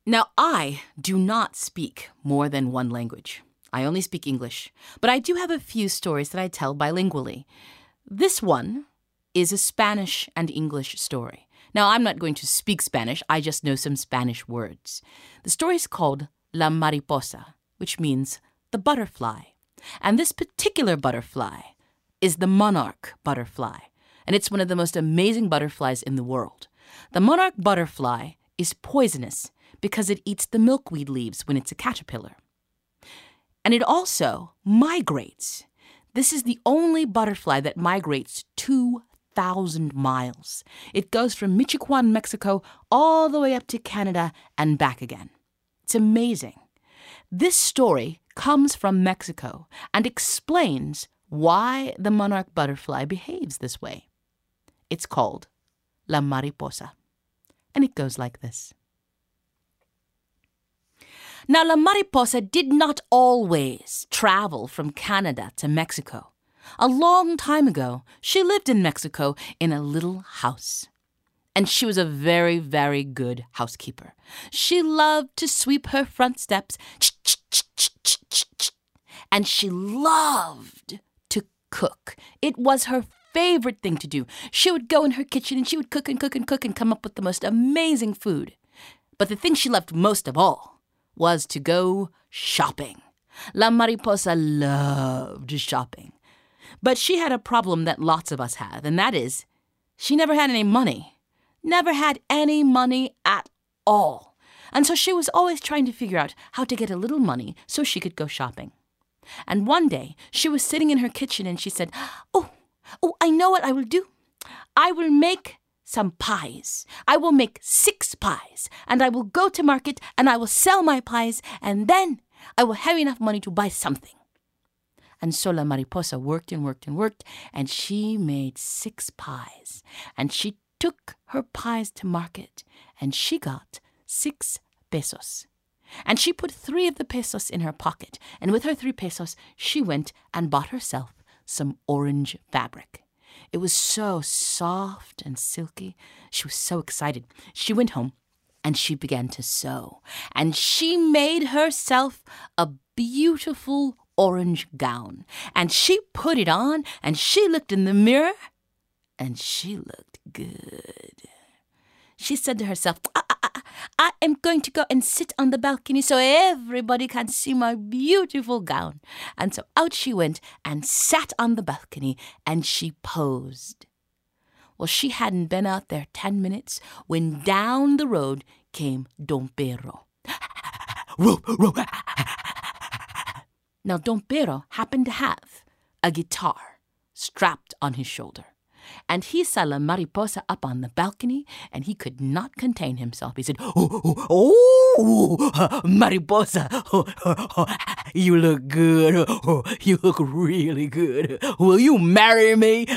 Now, I do not speak more than one language. I only speak English, but I do have a few stories that I tell bilingually. This one is a Spanish and English story. Now, I'm not going to speak Spanish, I just know some Spanish words. The story is called La Mariposa, which means the butterfly. And this particular butterfly is the monarch butterfly, and it's one of the most amazing butterflies in the world. The monarch butterfly is poisonous because it eats the milkweed leaves when it's a caterpillar. And it also migrates. This is the only butterfly that migrates 2,000 miles. It goes from Michoacan, Mexico, all the way up to Canada and back again. It's amazing. This story comes from Mexico and explains why the monarch butterfly behaves this way. It's called La Mariposa, and it goes like this. Now, La Mariposa did not always travel from Canada to Mexico. A long time ago, she lived in Mexico in a little house. And she was a very, very good housekeeper. She loved to sweep her front steps, and she loved to cook. It was her favorite thing to do. She would go in her kitchen and she would cook and cook and cook and come up with the most amazing food. But the thing she loved most of all was to go shopping. La Mariposa loved shopping. But she had a problem that lots of us have, and that is she never had any money. Never had any money at all. And so she was always trying to figure out how to get a little money so she could go shopping. And one day, she was sitting in her kitchen and she said, Oh, I know what I will do. I will make some pies. I will make 6 pies, and I will go to market and I will sell my pies, and then I will have enough money to buy something. And so La Mariposa worked and worked and worked, and she made 6 pies. And she took her pies to market, and she got 6 pesos. And she put 3 of the pesos in her pocket, and with her 3 pesos, she went and bought herself some orange fabric. It was so soft and silky. She was so excited. She went home, and she began to sew. And she made herself a beautiful orange gown. And she put it on, and she looked in the mirror, and she looked good. She said to herself, I am going to go and sit on the balcony so everybody can see my beautiful gown. And so out she went and sat on the balcony, and she posed. Well, she hadn't been out there 10 minutes when down the road came Don Pero. Now, Don Pero happened to have a guitar strapped on his shoulder. And he saw La Mariposa up on the balcony, and he could not contain himself. He said, Oh, Mariposa, you look good. You look really good. Will you marry me?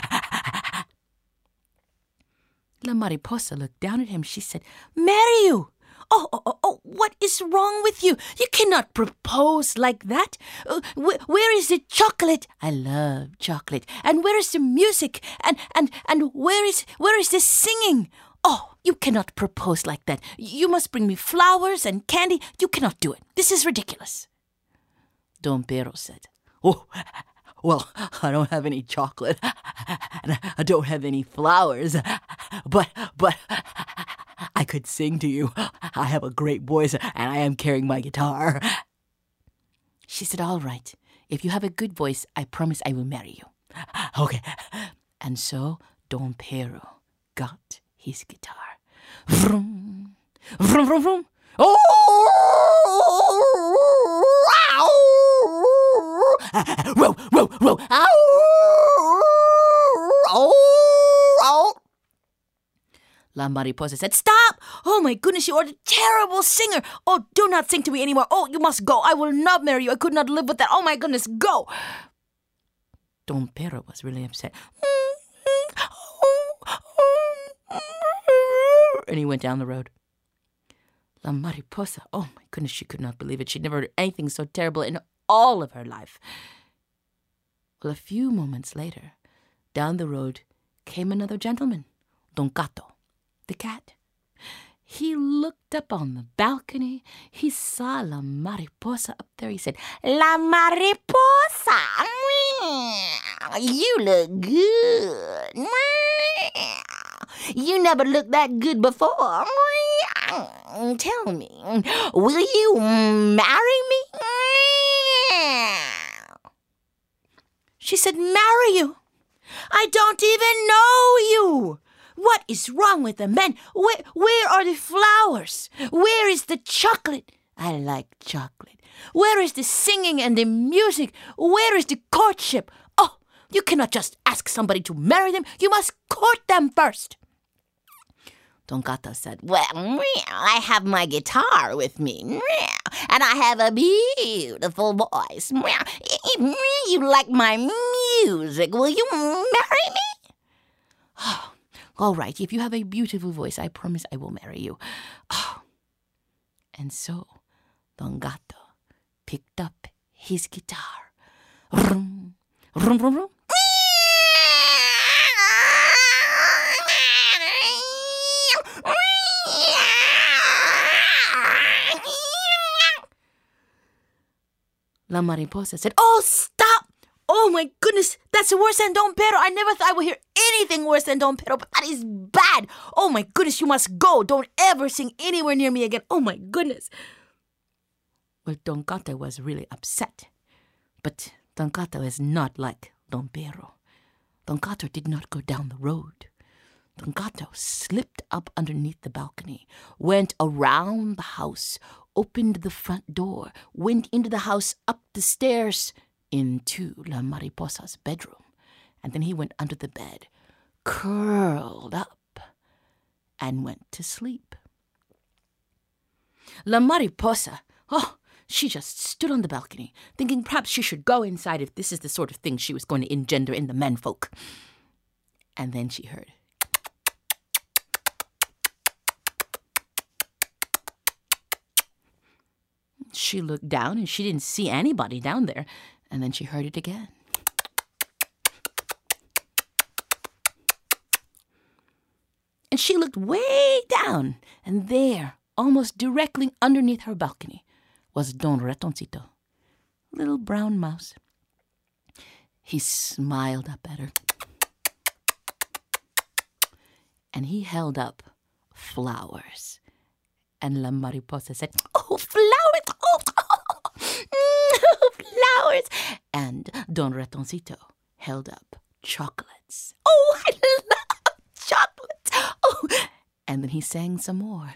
La Mariposa looked down at him. She said, Marry you? Oh, what is wrong with you? You cannot propose like that. Where is the chocolate? I love chocolate. And where is the music? And where is the singing? Oh, you cannot propose like that. You must bring me flowers and candy. You cannot do it. This is ridiculous. Don Pero said, Oh, well, I don't have any chocolate. And I don't have any flowers. But I could sing to you. I have a great voice, and I am carrying my guitar. She said, All right. If you have a good voice, I promise I will marry you. Okay. And so Don Pero got his guitar. Vroom, vroom, vroom, vroom. Oh! Row, row, row. Ow! La Mariposa said, Stop! Oh my goodness, you are a terrible singer. Oh, do not sing to me anymore. Oh, you must go. I will not marry you. I could not live with that. Oh my goodness, go! Don Pero was really upset. And he went down the road. La Mariposa, oh my goodness, she could not believe it. She'd never heard anything so terrible in all of her life. Well, a few moments later, down the road came another gentleman, Don Gato, the cat. He looked up on the balcony. He saw La Mariposa up there. He said, La Mariposa, you look good. You never looked that good before. Tell me, will you marry me? She said, marry you? I don't even know you. What is wrong with the men? Where are the flowers? Where is the chocolate? I like chocolate. Where is the singing and the music? Where is the courtship? Oh, you cannot just ask somebody to marry them. You must court them first. Don Gato said, well, I have my guitar with me, and I have a beautiful voice. You like my music. Will you marry me? Oh, all right, if you have a beautiful voice, I promise I will marry you. Oh. And so Don Gato picked up his guitar. Rum, rum, rum, rum. La Mariposa said, oh, stop! Oh, my goodness, that's worse than Don Pero. I never thought I would hear anything worse than Don Pero, but that is bad. Oh, my goodness, you must go. Don't ever sing anywhere near me again. Oh, my goodness. Well, Don Gato was really upset. But Don Gato is not like Don Pero. Don Gato did not go down the road. Don Gato slipped up underneath the balcony, went around the house, opened the front door, went into the house, up the stairs, into La Mariposa's bedroom. And then he went under the bed, curled up, and went to sleep. La Mariposa, she just stood on the balcony, thinking perhaps she should go inside if this is the sort of thing she was going to engender in the menfolk. And then she heard, she looked down and she didn't see anybody down there. And then she heard it again. And she looked way down. And there, almost directly underneath her balcony, was Don Ratoncito, little brown mouse. He smiled up at her. And he held up flowers. And La Mariposa said, oh, flowers! Flowers! And Don Ratoncito held up chocolates. Oh, I love chocolates! Oh, and then he sang some more.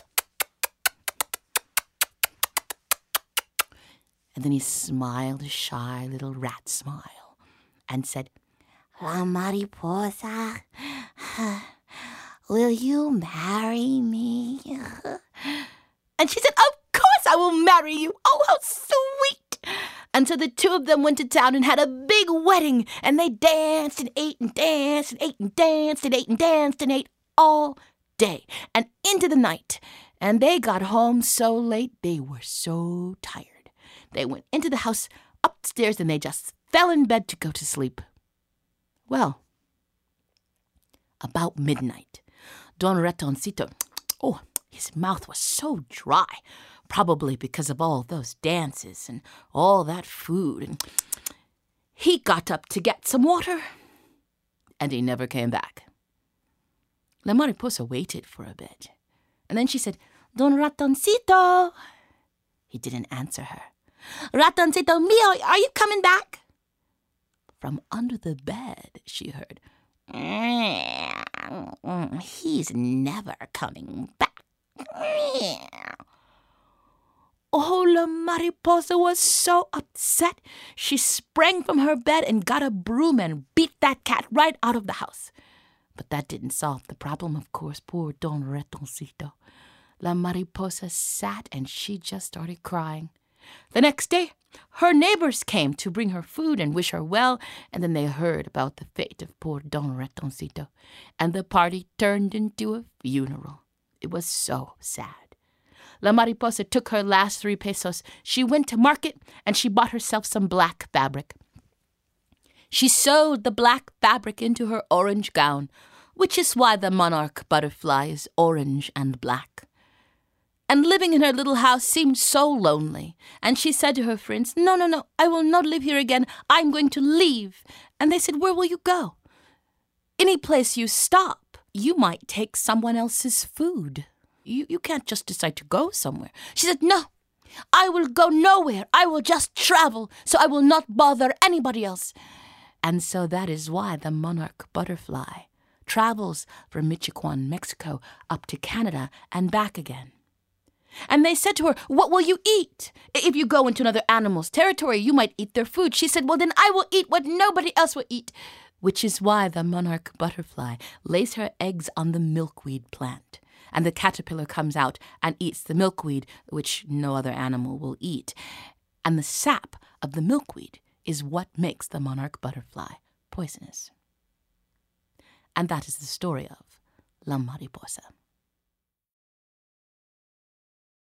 And then he smiled a shy little rat smile and said, La Mariposa, will you marry me? And she said, of course I will marry you. Oh, how sweet. And so the two of them went to town and had a big wedding. And they danced and ate and danced and ate and danced and ate and danced and ate all day and into the night. And they got home so late they were so tired. They went into the house upstairs and they just fell in bed to go to sleep. Well, about midnight, Don Ratoncito, his mouth was so dry, probably because of all those dances and all that food. And he got up to get some water, and he never came back. La Mariposa waited for a bit, and then she said, Don Ratoncito. He didn't answer her. Ratoncito mio, are you coming back? From under the bed, she heard, he's never coming back. Oh, La Mariposa was so upset. She sprang from her bed and got a broom and beat that cat right out of the house. But that didn't solve the problem, of course. Poor Don Ratoncito. La Mariposa sat and she just started crying. The next day, her neighbors came to bring her food and wish her well, and then they heard about the fate of poor Don Ratoncito, and the party turned into a funeral. It was so sad. La Mariposa took her last 3 pesos. She went to market, and she bought herself some black fabric. She sewed the black fabric into her orange gown. which is why the monarch butterfly is orange and black. And living in her little house seemed so lonely, and she said to her friends, "No, no, no, I will not live here again. I'm going to leave." And they said, "Where will you go?" "Any place you stop, you might take someone else's food. You can't just decide to go somewhere." She said, "No, I will go nowhere. I will just travel, so I will not bother anybody else." And so that is why the monarch butterfly travels from Michoacan, Mexico, up to Canada and back again. And they said to her, "What will you eat? If you go into another animal's territory, you might eat their food." She said, "Well, then I will eat what nobody else will eat," which is why the monarch butterfly lays her eggs on the milkweed plant. And the caterpillar comes out and eats the milkweed, which no other animal will eat. And the sap of the milkweed is what makes the monarch butterfly poisonous. And that is the story of La Mariposa.